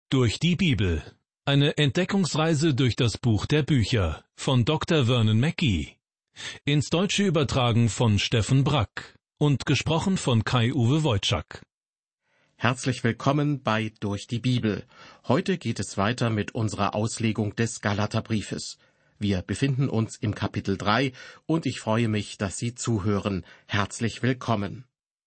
Durch die Bibel. Eine Entdeckungsreise durch das Buch der Bücher von Dr. Vernon Mackey. Ins Deutsche übertragen von Steffen Brack und gesprochen von Kai-Uwe Wojczak. Herzlich willkommen bei Durch die Bibel. Heute geht es weiter mit unserer Auslegung des Galaterbriefes. Wir befinden uns im Kapitel 3 und ich freue mich, dass Sie zuhören. Herzlich willkommen.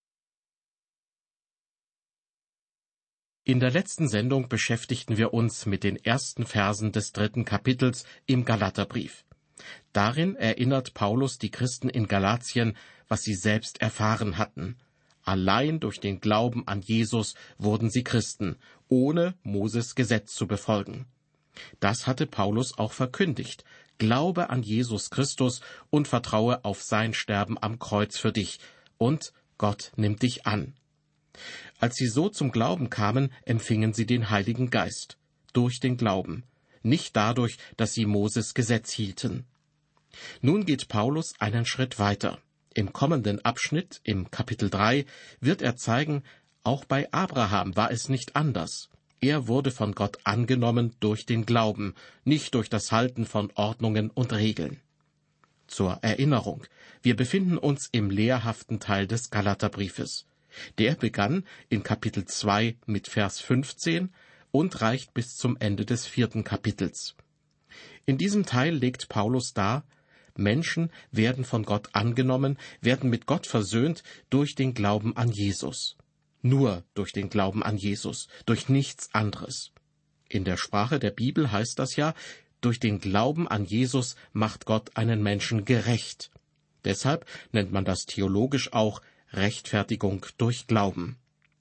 In der letzten Sendung beschäftigten wir uns mit den ersten Versen des 3. Kapitels im Galaterbrief. Darin erinnert Paulus die Christen in Galatien, was sie selbst erfahren hatten. Allein durch den Glauben an Jesus wurden sie Christen, ohne Moses Gesetz zu befolgen. Das hatte Paulus auch verkündigt. Glaube an Jesus Christus und vertraue auf sein Sterben am Kreuz für dich, und Gott nimmt dich an. Als sie so zum Glauben kamen, empfingen sie den Heiligen Geist, durch den Glauben, nicht dadurch, dass sie Moses Gesetz hielten. Nun geht Paulus einen Schritt weiter. Im kommenden Abschnitt, im Kapitel 3, wird er zeigen, auch bei Abraham war es nicht anders. Er wurde von Gott angenommen durch den Glauben, nicht durch das Halten von Ordnungen und Regeln. Zur Erinnerung, wir befinden uns im lehrhaften Teil des Galaterbriefes. Der begann in Kapitel 2 mit Vers 15 und reicht bis zum Ende des 4. Kapitels. In diesem Teil legt Paulus dar, Menschen werden von Gott angenommen, werden mit Gott versöhnt durch den Glauben an Jesus. Nur durch den Glauben an Jesus, durch nichts anderes. In der Sprache der Bibel heißt das ja, durch den Glauben an Jesus macht Gott einen Menschen gerecht. Deshalb nennt man das theologisch auch Rechtfertigung durch Glauben.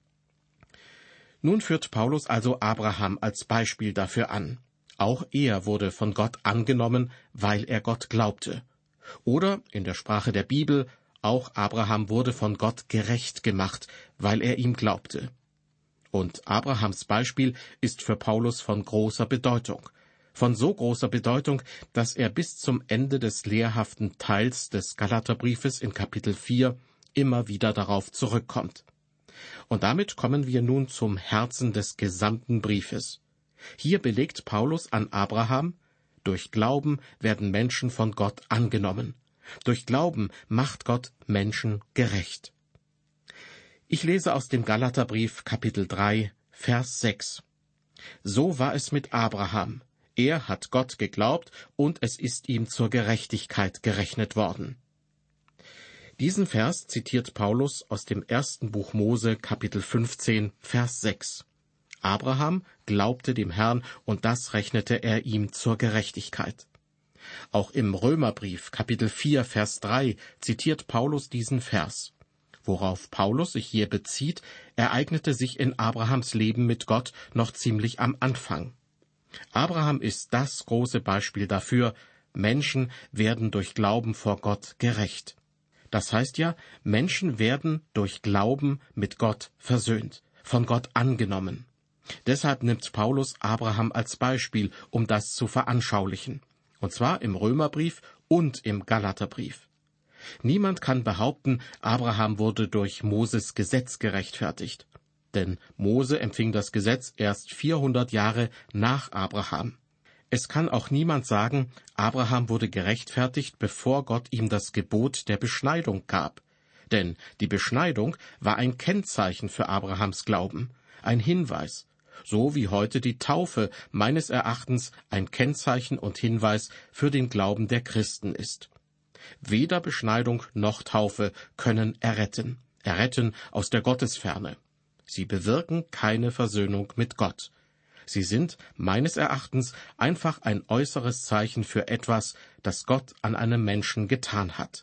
Nun führt Paulus also Abraham als Beispiel dafür an. Auch er wurde von Gott angenommen, weil er Gott glaubte. Oder in der Sprache der Bibel, auch Abraham wurde von Gott gerecht gemacht, weil er ihm glaubte. Und Abrahams Beispiel ist für Paulus von großer Bedeutung. Von so großer Bedeutung, dass er bis zum Ende des lehrhaften Teils des Galaterbriefes in Kapitel 4 immer wieder darauf zurückkommt. Und damit kommen wir nun zum Herzen des gesamten Briefes. Hier belegt Paulus an Abraham, durch Glauben werden Menschen von Gott angenommen. Durch Glauben macht Gott Menschen gerecht. Ich lese aus dem Galaterbrief Kapitel 3, Vers 6. So war es mit Abraham. Er hat Gott geglaubt, und es ist ihm zur Gerechtigkeit gerechnet worden. Diesen Vers zitiert Paulus aus dem 1. Buch Mose, Kapitel 15, Vers 6. Abraham glaubte dem Herrn, und das rechnete er ihm zur Gerechtigkeit. Auch im Römerbrief, Kapitel 4, Vers 3, zitiert Paulus diesen Vers. Worauf Paulus sich hier bezieht, ereignete sich in Abrahams Leben mit Gott noch ziemlich am Anfang. Abraham ist das große Beispiel dafür, Menschen werden durch Glauben vor Gott gerecht. Das heißt ja, Menschen werden durch Glauben mit Gott versöhnt, von Gott angenommen. Deshalb nimmt Paulus Abraham als Beispiel, um das zu veranschaulichen. Und zwar im Römerbrief und im Galaterbrief. Niemand kann behaupten, Abraham wurde durch Moses Gesetz gerechtfertigt. Denn Mose empfing das Gesetz erst 400 Jahre nach Abraham. Es kann auch niemand sagen, Abraham wurde gerechtfertigt, bevor Gott ihm das Gebot der Beschneidung gab. Denn die Beschneidung war ein Kennzeichen für Abrahams Glauben, ein Hinweis, so wie heute die Taufe meines Erachtens ein Kennzeichen und Hinweis für den Glauben der Christen ist. Weder Beschneidung noch Taufe können erretten aus der Gottesferne. Sie bewirken keine Versöhnung mit Gott. Sie sind meines Erachtens einfach ein äußeres Zeichen für etwas, das Gott an einem Menschen getan hat.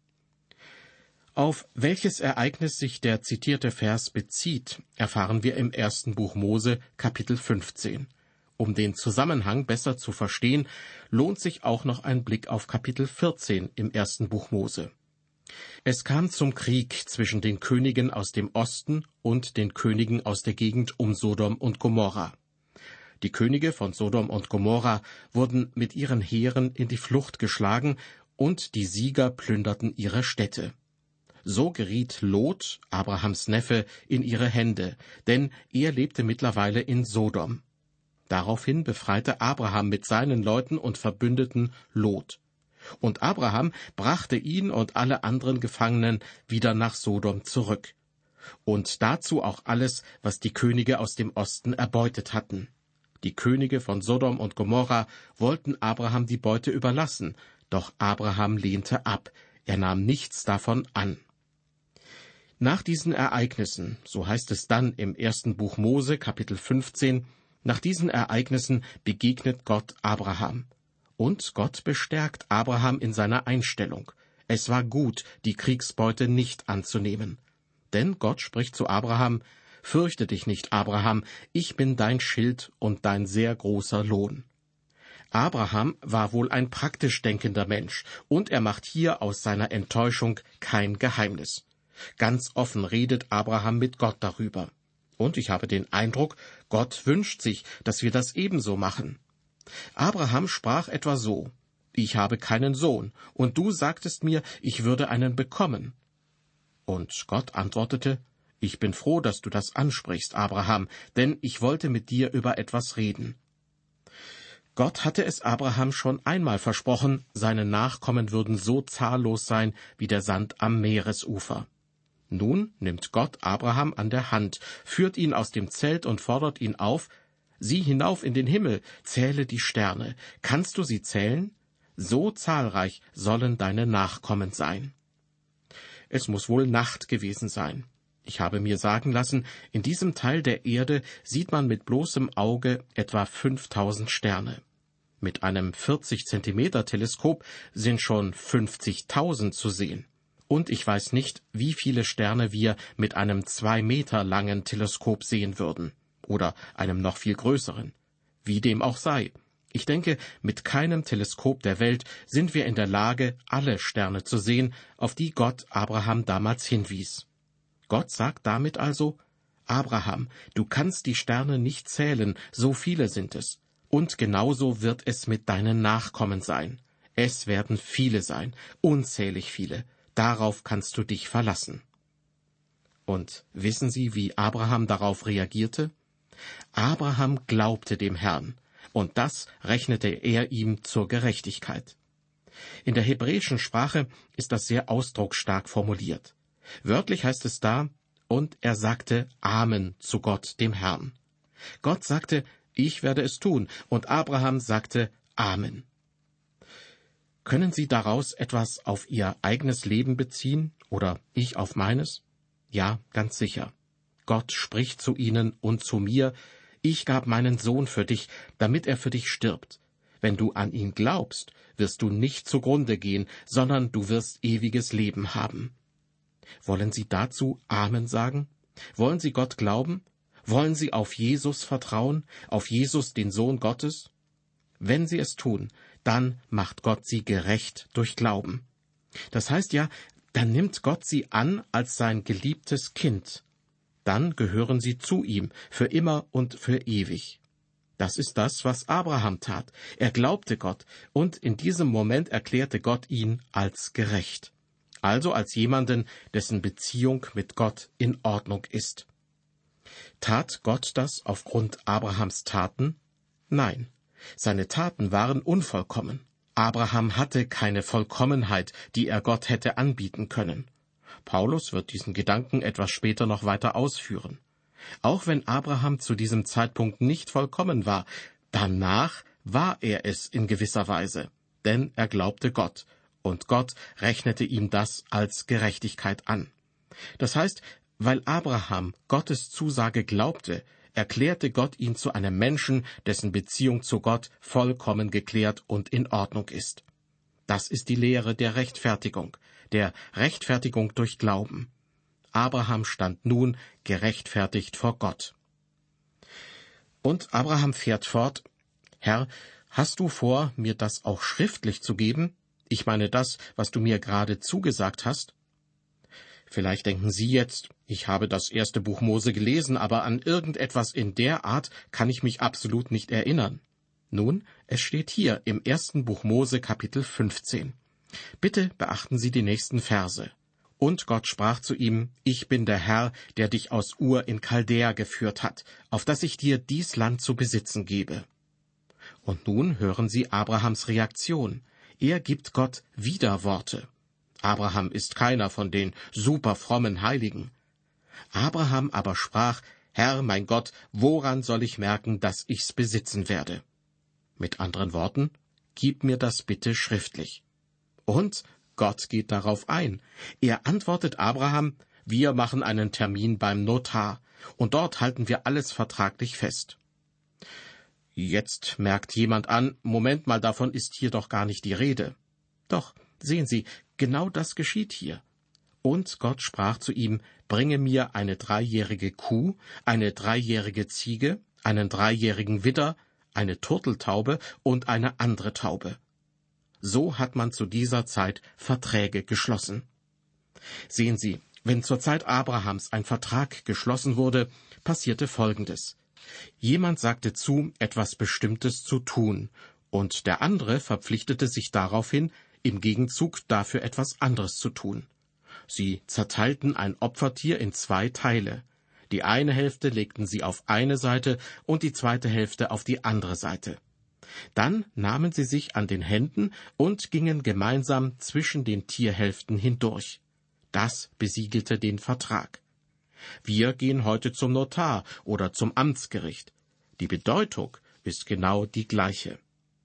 Auf welches Ereignis sich der zitierte Vers bezieht, erfahren wir im 1. Buch Mose, Kapitel 15. Um den Zusammenhang besser zu verstehen, lohnt sich auch noch ein Blick auf Kapitel 14 im 1. Buch Mose. Es kam zum Krieg zwischen den Königen aus dem Osten und den Königen aus der Gegend um Sodom und Gomorra. Die Könige von Sodom und Gomorra wurden mit ihren Heeren in die Flucht geschlagen, und die Sieger plünderten ihre Städte. So geriet Lot, Abrahams Neffe, in ihre Hände, denn er lebte mittlerweile in Sodom. Daraufhin befreite Abraham mit seinen Leuten und Verbündeten Lot. Und Abraham brachte ihn und alle anderen Gefangenen wieder nach Sodom zurück. Und dazu auch alles, was die Könige aus dem Osten erbeutet hatten. Die Könige von Sodom und Gomorra wollten Abraham die Beute überlassen, doch Abraham lehnte ab, er nahm nichts davon an. Nach diesen Ereignissen, so heißt es dann im 1. Buch Mose, Kapitel 15, nach diesen Ereignissen begegnet Gott Abraham. Und Gott bestärkt Abraham in seiner Einstellung. Es war gut, die Kriegsbeute nicht anzunehmen. Denn Gott spricht zu Abraham: Fürchte dich nicht, Abraham, ich bin dein Schild und dein sehr großer Lohn. Abraham war wohl ein praktisch denkender Mensch, und er macht hier aus seiner Enttäuschung kein Geheimnis. Ganz offen redet Abraham mit Gott darüber. Und ich habe den Eindruck, Gott wünscht sich, dass wir das ebenso machen. Abraham sprach etwa so: Ich habe keinen Sohn, und du sagtest mir, ich würde einen bekommen. Und Gott antwortete: Ich bin froh, dass du das ansprichst, Abraham, denn ich wollte mit dir über etwas reden. Gott hatte es Abraham schon einmal versprochen, seine Nachkommen würden so zahllos sein wie der Sand am Meeresufer. Nun nimmt Gott Abraham an der Hand, führt ihn aus dem Zelt und fordert ihn auf: Sieh hinauf in den Himmel, zähle die Sterne. Kannst du sie zählen? So zahlreich sollen deine Nachkommen sein. Es muss wohl Nacht gewesen sein. Ich habe mir sagen lassen, in diesem Teil der Erde sieht man mit bloßem Auge etwa 5000 Sterne. Mit einem 40-Zentimeter-Teleskop sind schon 50.000 zu sehen. Und ich weiß nicht, wie viele Sterne wir mit einem 2 Meter langen Teleskop sehen würden. Oder einem noch viel größeren. Wie dem auch sei. Ich denke, mit keinem Teleskop der Welt sind wir in der Lage, alle Sterne zu sehen, auf die Gott Abraham damals hinwies. Gott sagt damit also: Abraham, du kannst die Sterne nicht zählen, so viele sind es. Und genauso wird es mit deinen Nachkommen sein. Es werden viele sein, unzählig viele. Darauf kannst du dich verlassen. Und wissen Sie, wie Abraham darauf reagierte? Abraham glaubte dem Herrn, und das rechnete er ihm zur Gerechtigkeit. In der hebräischen Sprache ist das sehr ausdrucksstark formuliert. Wörtlich heißt es da: Und er sagte Amen zu Gott, dem Herrn. Gott sagte: Ich werde es tun, und Abraham sagte Amen. Können Sie daraus etwas auf Ihr eigenes Leben beziehen oder ich auf meines? Ja, ganz sicher. Gott spricht zu Ihnen und zu mir: Ich gab meinen Sohn für dich, damit er für dich stirbt. Wenn du an ihn glaubst, wirst du nicht zugrunde gehen, sondern du wirst ewiges Leben haben. Wollen Sie dazu Amen sagen? Wollen Sie Gott glauben? Wollen Sie auf Jesus vertrauen, auf Jesus, den Sohn Gottes? Wenn Sie es tun, dann macht Gott Sie gerecht durch Glauben. Das heißt ja, dann nimmt Gott Sie an als sein geliebtes Kind. Dann gehören Sie zu ihm, für immer und für ewig. Das ist das, was Abraham tat. Er glaubte Gott, und in diesem Moment erklärte Gott ihn als gerecht. Also als jemanden, dessen Beziehung mit Gott in Ordnung ist. Tat Gott das aufgrund Abrahams Taten? Nein. Seine Taten waren unvollkommen. Abraham hatte keine Vollkommenheit, die er Gott hätte anbieten können. Paulus wird diesen Gedanken etwas später noch weiter ausführen. Auch wenn Abraham zu diesem Zeitpunkt nicht vollkommen war, danach war er es in gewisser Weise, denn er glaubte Gott, und Gott rechnete ihm das als Gerechtigkeit an. Das heißt, weil Abraham Gottes Zusage glaubte, erklärte Gott ihn zu einem Menschen, dessen Beziehung zu Gott vollkommen geklärt und in Ordnung ist. Das ist die Lehre der Rechtfertigung durch Glauben. Abraham stand nun gerechtfertigt vor Gott. Und Abraham fährt fort: Herr, hast du vor, mir das auch schriftlich zu geben? Ich meine das, was du mir gerade zugesagt hast? Vielleicht denken Sie jetzt, ich habe das 1. Buch Mose gelesen, aber an irgendetwas in der Art kann ich mich absolut nicht erinnern. Nun, es steht hier im 1. Buch Mose, Kapitel 15. Bitte beachten Sie die nächsten Verse. Und Gott sprach zu ihm: Ich bin der Herr, der dich aus Ur in Chaldäa geführt hat, auf dass ich dir dies Land zu besitzen gebe. Und nun hören Sie Abrahams Reaktion. Er gibt Gott Widerworte. Abraham ist keiner von den superfrommen Heiligen. Abraham aber sprach: Herr, mein Gott, woran soll ich merken, dass ich's besitzen werde? Mit anderen Worten: Gib mir das bitte schriftlich. Und Gott geht darauf ein. Er antwortet Abraham: Wir machen einen Termin beim Notar, und dort halten wir alles vertraglich fest. Jetzt merkt jemand an: Moment mal, davon ist hier doch gar nicht die Rede. Doch, sehen Sie, genau das geschieht hier. Und Gott sprach zu ihm: Bringe mir eine 3-jährige Kuh, eine 3-jährige Ziege, einen 3-jährigen Widder, eine Turteltaube und eine andere Taube. So hat man zu dieser Zeit Verträge geschlossen. Sehen Sie, wenn zur Zeit Abrahams ein Vertrag geschlossen wurde, passierte Folgendes. Jemand sagte zu, etwas Bestimmtes zu tun, und der andere verpflichtete sich daraufhin, im Gegenzug dafür etwas anderes zu tun. Sie zerteilten ein Opfertier in 2 Teile. Die eine Hälfte legten sie auf eine Seite und die zweite Hälfte auf die andere Seite. Dann nahmen sie sich an den Händen und gingen gemeinsam zwischen den Tierhälften hindurch. Das besiegelte den Vertrag. Wir gehen heute zum Notar oder zum Amtsgericht. Die Bedeutung ist genau die gleiche.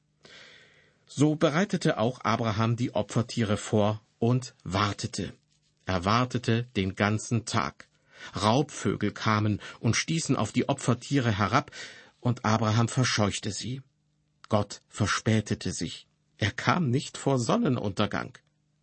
So bereitete auch Abraham die Opfertiere vor und wartete. Er wartete den ganzen Tag. Raubvögel kamen und stießen auf die Opfertiere herab, und Abraham verscheuchte sie. Gott verspätete sich. Er kam nicht vor Sonnenuntergang.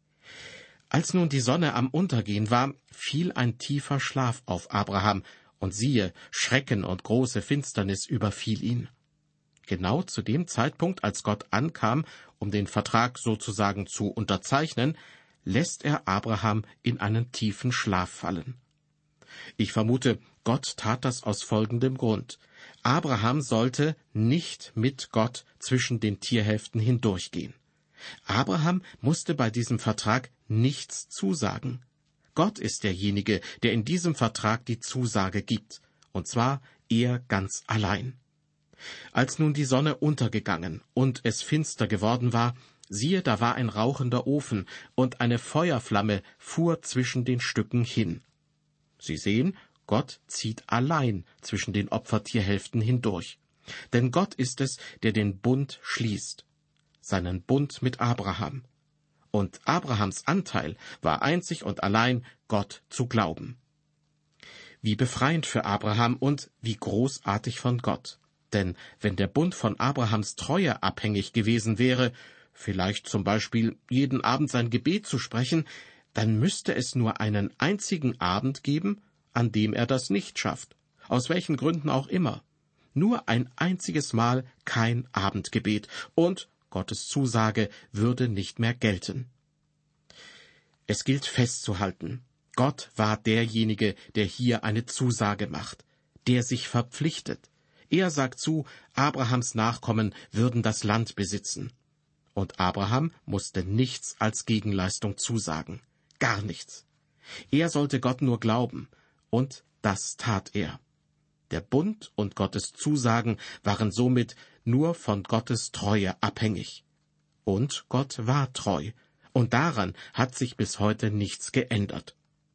Als nun die Sonne am Untergehen war, fiel ein tiefer Schlaf auf Abraham, und siehe, Schrecken und große Finsternis überfiel ihn. Genau zu dem Zeitpunkt, als Gott ankam, um den Vertrag sozusagen zu unterzeichnen, lässt er Abraham in einen tiefen Schlaf fallen. Ich vermute, Gott tat das aus folgendem Grund. Abraham sollte nicht mit Gott zwischen den Tierhälften hindurchgehen. Abraham musste bei diesem Vertrag nichts zusagen. Gott ist derjenige, der in diesem Vertrag die Zusage gibt, und zwar er ganz allein. Als nun die Sonne untergegangen und es finster geworden war, siehe, da war ein rauchender Ofen, und eine Feuerflamme fuhr zwischen den Stücken hin. Sie sehen, Gott zieht allein zwischen den Opfertierhälften hindurch. Denn Gott ist es, der den Bund schließt. Seinen Bund mit Abraham. Und Abrahams Anteil war einzig und allein, Gott zu glauben. Wie befreiend für Abraham und wie großartig von Gott. Denn wenn der Bund von Abrahams Treue abhängig gewesen wäre, vielleicht zum Beispiel jeden Abend sein Gebet zu sprechen, dann müsste es nur einen einzigen Abend geben, an dem er das nicht schafft, aus welchen Gründen auch immer. Nur ein einziges Mal kein Abendgebet, und Gottes Zusage würde nicht mehr gelten. Es gilt festzuhalten, Gott war derjenige, der hier eine Zusage macht, der sich verpflichtet. Er sagt zu, Abrahams Nachkommen würden das Land besitzen. Und Abraham musste nichts als Gegenleistung zusagen. Gar nichts. Er sollte Gott nur glauben, und das tat er. Der Bund und Gottes Zusagen waren somit nur von Gottes Treue abhängig. Und Gott war treu, und daran hat sich bis heute nichts geändert.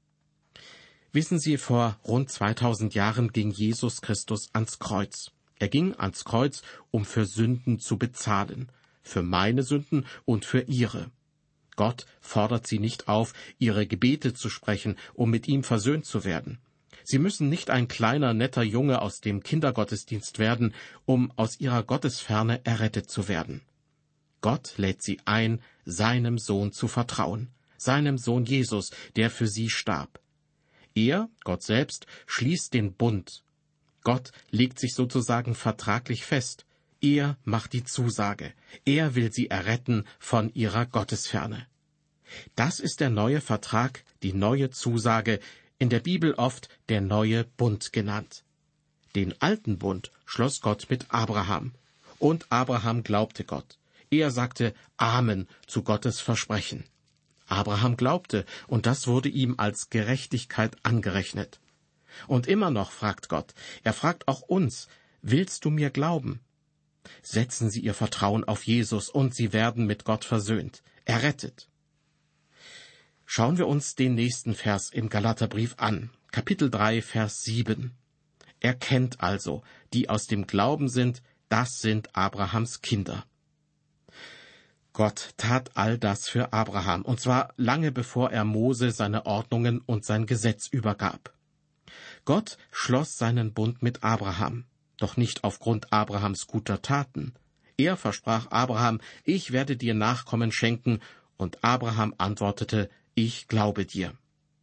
Wissen Sie, vor rund 2000 Jahren ging Jesus Christus ans Kreuz. Er ging ans Kreuz, um für Sünden zu bezahlen, für meine Sünden und für Ihre. Gott fordert Sie nicht auf, Ihre Gebete zu sprechen, um mit ihm versöhnt zu werden. Sie müssen nicht ein kleiner, netter Junge aus dem Kindergottesdienst werden, um aus Ihrer Gottesferne errettet zu werden. Gott lädt Sie ein, seinem Sohn zu vertrauen, seinem Sohn Jesus, der für Sie starb. Er, Gott selbst, schließt den Bund. Gott legt sich sozusagen vertraglich fest. Er macht die Zusage. Er will sie erretten von ihrer Gottesferne. Das ist der neue Vertrag, die neue Zusage, in der Bibel oft der neue Bund genannt. Den alten Bund schloss Gott mit Abraham. Und Abraham glaubte Gott. Er sagte Amen zu Gottes Versprechen. Abraham glaubte, und das wurde ihm als Gerechtigkeit angerechnet. Und immer noch fragt Gott, er fragt auch uns, willst du mir glauben? Setzen Sie Ihr Vertrauen auf Jesus, und Sie werden mit Gott versöhnt, errettet. Schauen wir uns den nächsten Vers im Galaterbrief an, Kapitel 3, Vers 7. Erkennt also, die aus dem Glauben sind, das sind Abrahams Kinder. Gott tat all das für Abraham, und zwar lange bevor er Mose seine Ordnungen und sein Gesetz übergab. Gott schloss seinen Bund mit Abraham, doch nicht aufgrund Abrahams guter Taten. Er versprach Abraham, ich werde dir Nachkommen schenken, und Abraham antwortete, ich glaube dir.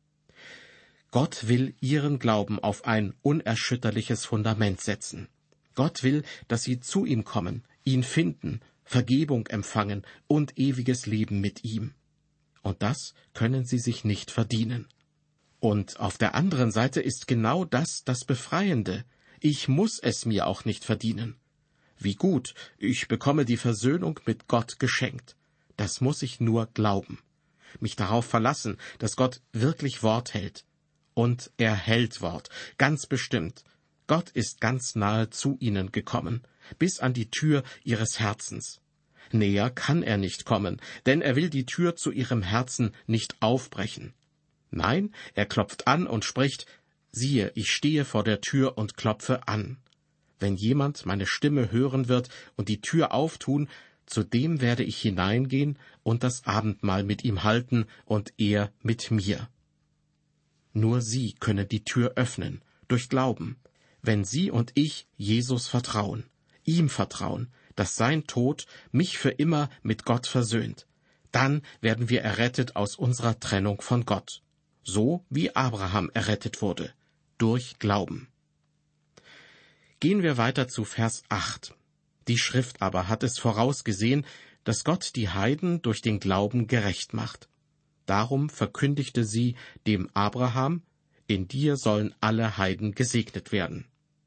Gott will ihren Glauben auf ein unerschütterliches Fundament setzen. Gott will, dass sie zu ihm kommen, ihn finden, Vergebung empfangen und ewiges Leben mit ihm. Und das können sie sich nicht verdienen. Und auf der anderen Seite ist genau das Befreiende. Ich muss es mir auch nicht verdienen. Wie gut, ich bekomme die Versöhnung mit Gott geschenkt. Das muss ich nur glauben. Mich darauf verlassen, dass Gott wirklich Wort hält. Und er hält Wort, ganz bestimmt. Gott ist ganz nahe zu ihnen gekommen, bis an die Tür ihres Herzens. Näher kann er nicht kommen, denn er will die Tür zu ihrem Herzen nicht aufbrechen. Nein, er klopft an und spricht, siehe, ich stehe vor der Tür und klopfe an. Wenn jemand meine Stimme hören wird und die Tür auftun, zu dem werde ich hineingehen und das Abendmahl mit ihm halten und er mit mir. Nur Sie können die Tür öffnen, durch Glauben, wenn Sie und ich Jesus vertrauen, ihm vertrauen, dass sein Tod mich für immer mit Gott versöhnt. Dann werden wir errettet aus unserer Trennung von Gott, so wie Abraham errettet wurde, durch Glauben. Gehen wir weiter zu Vers 8. Die Schrift aber hat es vorausgesehen, dass Gott die Heiden durch den Glauben gerecht macht. Darum verkündigte sie dem Abraham, in dir sollen alle Heiden gesegnet werden.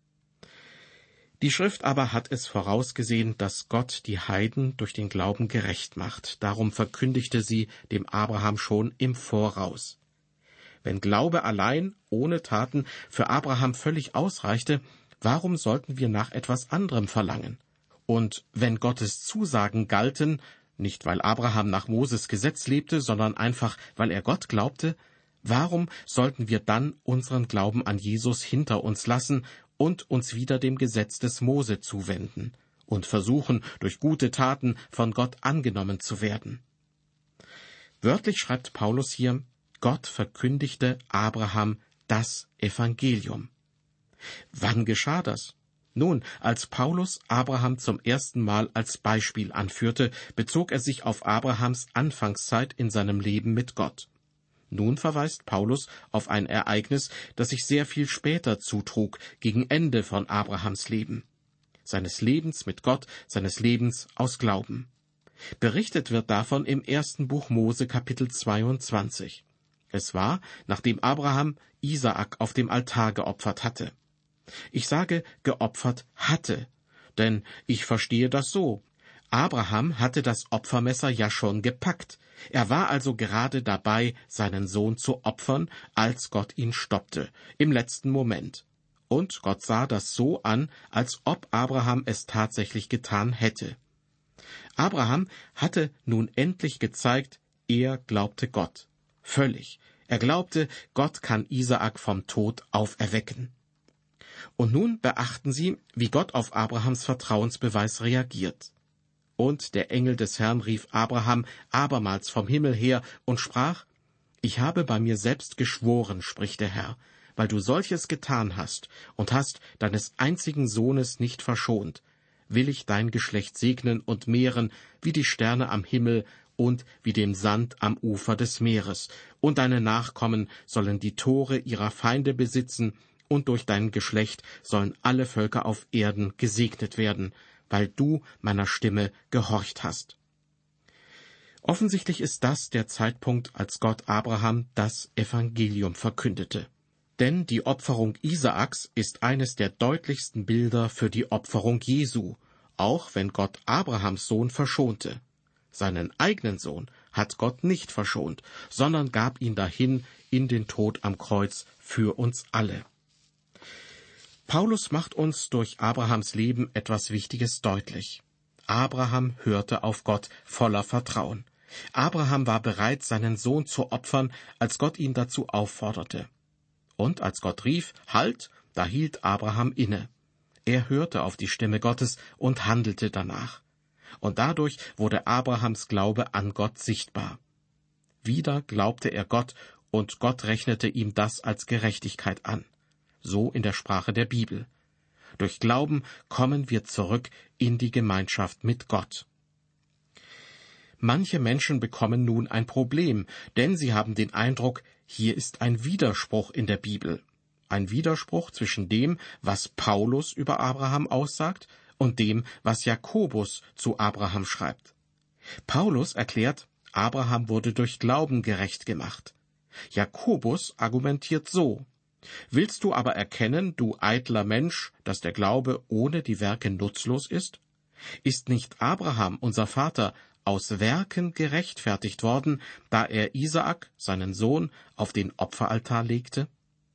Die Schrift aber hat es vorausgesehen, dass Gott die Heiden durch den Glauben gerecht macht. Darum verkündigte sie dem Abraham schon im Voraus. Wenn Glaube allein, ohne Taten, für Abraham völlig ausreichte, warum sollten wir nach etwas anderem verlangen? Und wenn Gottes Zusagen galten, nicht weil Abraham nach Moses Gesetz lebte, sondern einfach, weil er Gott glaubte, warum sollten wir dann unseren Glauben an Jesus hinter uns lassen und uns wieder dem Gesetz des Mose zuwenden und versuchen, durch gute Taten von Gott angenommen zu werden? Wörtlich schreibt Paulus hier, Gott verkündigte Abraham das Evangelium. Wann geschah das? Nun, als Paulus Abraham zum ersten Mal als Beispiel anführte, bezog er sich auf Abrahams Anfangszeit in seinem Leben mit Gott. Nun verweist Paulus auf ein Ereignis, das sich sehr viel später zutrug, gegen Ende von Abrahams Leben. Seines Lebens mit Gott, seines Lebens aus Glauben. Berichtet wird davon im 1. Buch Mose, Kapitel 22. Es war, nachdem Abraham Isaak auf dem Altar geopfert hatte. Ich sage, geopfert hatte, denn ich verstehe das so. Abraham hatte das Opfermesser ja schon gepackt. Er war also gerade dabei, seinen Sohn zu opfern, als Gott ihn stoppte, im letzten Moment. Und Gott sah das so an, als ob Abraham es tatsächlich getan hätte. Abraham hatte nun endlich gezeigt, er glaubte Gott. Völlig. Er glaubte, Gott kann Isaak vom Tod auferwecken. Und nun beachten Sie, wie Gott auf Abrahams Vertrauensbeweis reagiert. Und der Engel des Herrn rief Abraham abermals vom Himmel her und sprach, ich habe bei mir selbst geschworen, spricht der Herr, weil du solches getan hast und hast deines einzigen Sohnes nicht verschont, will ich dein Geschlecht segnen und mehren wie die Sterne am Himmel und wie den Sand am Ufer des Meeres, und deine Nachkommen sollen die Tore ihrer Feinde besitzen, und durch dein Geschlecht sollen alle Völker auf Erden gesegnet werden, weil du meiner Stimme gehorcht hast. Offensichtlich ist das der Zeitpunkt, als Gott Abraham das Evangelium verkündete. Denn die Opferung Isaaks ist eines der deutlichsten Bilder für die Opferung Jesu, auch wenn Gott Abrahams Sohn verschonte. Seinen eigenen Sohn hat Gott nicht verschont, sondern gab ihn dahin in den Tod am Kreuz für uns alle. Paulus macht uns durch Abrahams Leben etwas Wichtiges deutlich. Abraham hörte auf Gott voller Vertrauen. Abraham war bereit, seinen Sohn zu opfern, als Gott ihn dazu aufforderte. Und als Gott rief, »Halt!«, da hielt Abraham inne. Er hörte auf die Stimme Gottes und handelte danach. Und dadurch wurde Abrahams Glaube an Gott sichtbar. Wieder glaubte er Gott, und Gott rechnete ihm das als Gerechtigkeit an. So in der Sprache der Bibel. Durch Glauben kommen wir zurück in die Gemeinschaft mit Gott. Manche Menschen bekommen nun ein Problem, denn sie haben den Eindruck, hier ist ein Widerspruch in der Bibel. Ein Widerspruch zwischen dem, was Paulus über Abraham aussagt, und dem, was Jakobus zu Abraham schreibt. Paulus erklärt, Abraham wurde durch Glauben gerecht gemacht. Jakobus argumentiert so: Willst du aber erkennen, du eitler Mensch, dass der Glaube ohne die Werke nutzlos ist? Ist nicht Abraham, unser Vater, aus Werken gerechtfertigt worden, da er Isaak, seinen Sohn, auf den Opferaltar legte?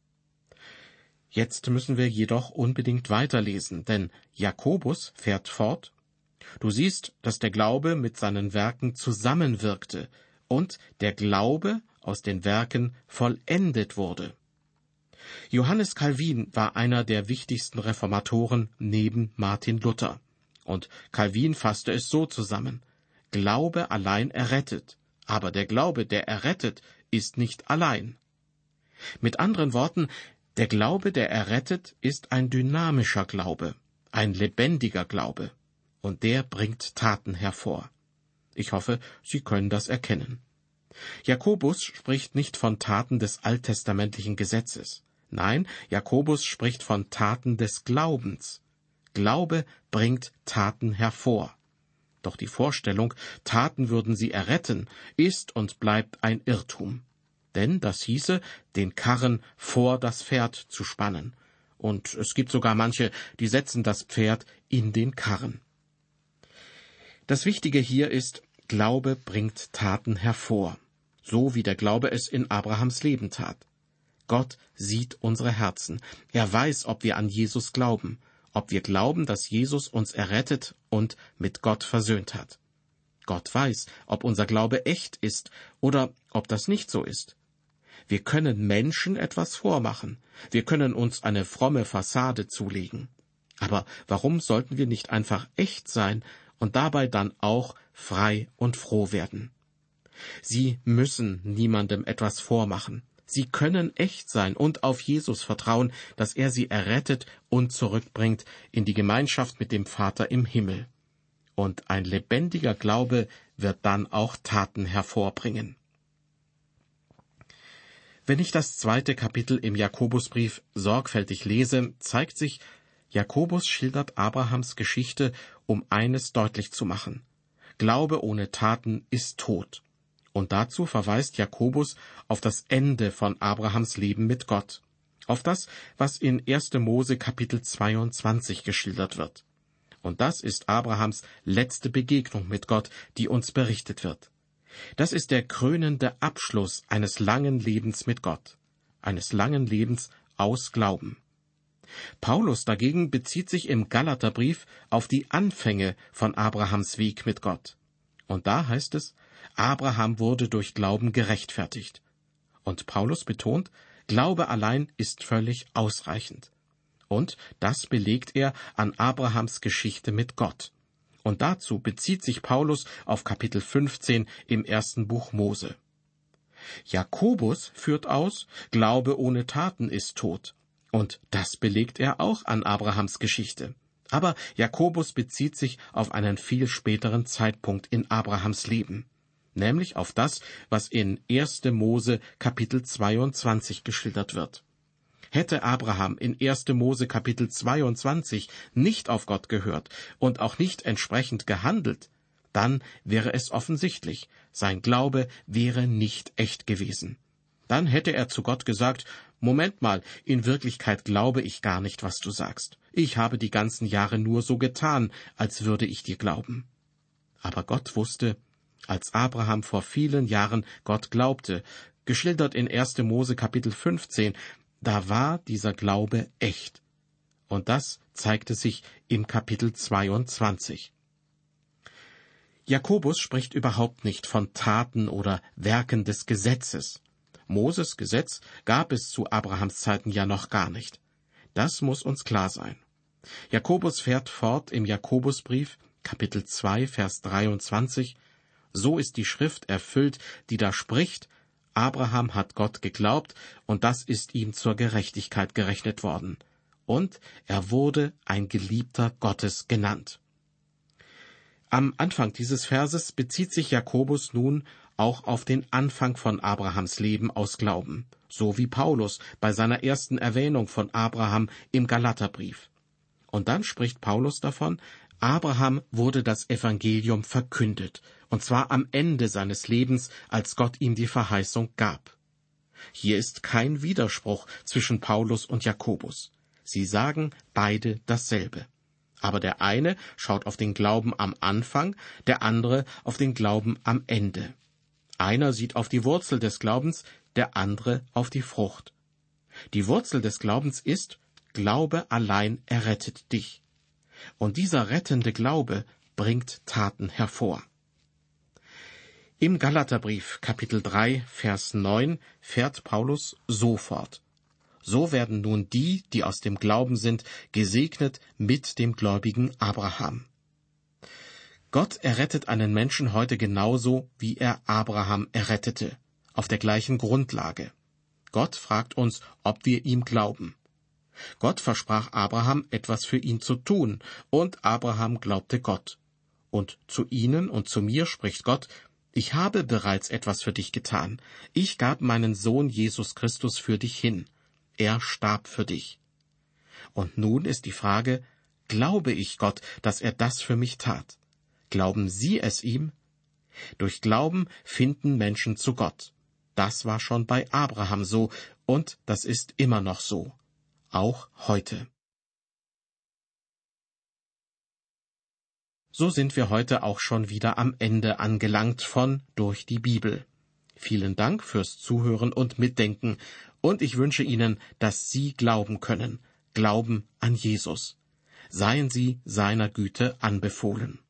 Jetzt müssen wir jedoch unbedingt weiterlesen, denn Jakobus fährt fort: Du siehst, dass der Glaube mit seinen Werken zusammenwirkte und der Glaube aus den Werken vollendet wurde. Johannes Calvin war einer der wichtigsten Reformatoren neben Martin Luther. Und Calvin fasste es so zusammen: Glaube allein errettet, aber der Glaube, der errettet, ist nicht allein. Mit anderen Worten, der Glaube, der errettet, ist ein dynamischer Glaube, ein lebendiger Glaube, und der bringt Taten hervor. Ich hoffe, Sie können das erkennen. Jakobus spricht nicht von Taten des alttestamentlichen Gesetzes. Nein, Jakobus spricht von Taten des Glaubens. Glaube bringt Taten hervor. Doch die Vorstellung, Taten würden sie erretten, ist und bleibt ein Irrtum. Denn das hieße, den Karren vor das Pferd zu spannen. Und es gibt sogar manche, die setzen das Pferd in den Karren. Das Wichtige hier ist, Glaube bringt Taten hervor, so wie der Glaube es in Abrahams Leben tat. Gott sieht unsere Herzen. Er weiß, ob wir an Jesus glauben, ob wir glauben, dass Jesus uns errettet und mit Gott versöhnt hat. Gott weiß, ob unser Glaube echt ist oder ob das nicht so ist. Wir können Menschen etwas vormachen. Wir können uns eine fromme Fassade zulegen. Aber warum sollten wir nicht einfach echt sein und dabei dann auch frei und froh werden? Sie müssen niemandem etwas vormachen. Sie können echt sein und auf Jesus vertrauen, dass er sie errettet und zurückbringt in die Gemeinschaft mit dem Vater im Himmel. Und ein lebendiger Glaube wird dann auch Taten hervorbringen. Wenn ich das 2. Kapitel im Jakobusbrief sorgfältig lese, zeigt sich, Jakobus schildert Abrahams Geschichte, um eines deutlich zu machen: Glaube ohne Taten ist tot. Und dazu verweist Jakobus auf das Ende von Abrahams Leben mit Gott, auf das, was in 1. Mose Kapitel 22 geschildert wird. Und das ist Abrahams letzte Begegnung mit Gott, die uns berichtet wird. Das ist der krönende Abschluss eines langen Lebens mit Gott, eines langen Lebens aus Glauben. Paulus dagegen bezieht sich im Galaterbrief auf die Anfänge von Abrahams Weg mit Gott. Und da heißt es, Abraham wurde durch Glauben gerechtfertigt. Und Paulus betont, Glaube allein ist völlig ausreichend. Und das belegt er an Abrahams Geschichte mit Gott. Und dazu bezieht sich Paulus auf Kapitel 15 im 1. Buch Mose. Jakobus führt aus, Glaube ohne Taten ist tot. Und das belegt er auch an Abrahams Geschichte. Aber Jakobus bezieht sich auf einen viel späteren Zeitpunkt in Abrahams Leben, nämlich auf das, was in 1. Mose Kapitel 22 geschildert wird. Hätte Abraham in 1. Mose Kapitel 22 nicht auf Gott gehört und auch nicht entsprechend gehandelt, dann wäre es offensichtlich, sein Glaube wäre nicht echt gewesen. Dann hätte er zu Gott gesagt, Moment mal, in Wirklichkeit glaube ich gar nicht, was du sagst. Ich habe die ganzen Jahre nur so getan, als würde ich dir glauben. Aber Gott wusste, Als Abraham vor vielen Jahren Gott glaubte, geschildert in 1. Mose Kapitel 15, da war dieser Glaube echt. Und das zeigte sich im Kapitel 22. Jakobus spricht überhaupt nicht von Taten oder Werken des Gesetzes. Moses Gesetz gab es zu Abrahams Zeiten ja noch gar nicht. Das muss uns klar sein. Jakobus fährt fort im Jakobusbrief, Kapitel 2, Vers 23, so ist die Schrift erfüllt, die da spricht, Abraham hat Gott geglaubt, und das ist ihm zur Gerechtigkeit gerechnet worden. Und er wurde ein Geliebter Gottes genannt. Am Anfang dieses Verses bezieht sich Jakobus nun auch auf den Anfang von Abrahams Leben aus Glauben, so wie Paulus bei seiner ersten Erwähnung von Abraham im Galaterbrief. Und dann spricht Paulus davon, Abraham wurde das Evangelium verkündet, und zwar am Ende seines Lebens, als Gott ihm die Verheißung gab. Hier ist kein Widerspruch zwischen Paulus und Jakobus. Sie sagen beide dasselbe. Aber der eine schaut auf den Glauben am Anfang, der andere auf den Glauben am Ende. Einer sieht auf die Wurzel des Glaubens, der andere auf die Frucht. Die Wurzel des Glaubens ist, Glaube allein errettet dich. Und dieser rettende Glaube bringt Taten hervor. Im Galaterbrief, Kapitel 3, Vers 9, fährt Paulus so fort. So werden nun die, die aus dem Glauben sind, gesegnet mit dem gläubigen Abraham. Gott errettet einen Menschen heute genauso, wie er Abraham errettete, auf der gleichen Grundlage. Gott fragt uns, ob wir ihm glauben. Gott versprach Abraham, etwas für ihn zu tun, und Abraham glaubte Gott. Und zu ihnen und zu mir spricht Gott, ich habe bereits etwas für dich getan. Ich gab meinen Sohn Jesus Christus für dich hin. Er starb für dich. Und nun ist die Frage, glaube ich Gott, dass er das für mich tat? Glauben Sie es ihm? Durch Glauben finden Menschen zu Gott. Das war schon bei Abraham so, und das ist immer noch so. Auch heute. So sind wir heute auch schon wieder am Ende angelangt von Durch die Bibel. Vielen Dank fürs Zuhören und Mitdenken, und ich wünsche Ihnen, dass Sie glauben können, glauben an Jesus. Seien Sie seiner Güte anbefohlen.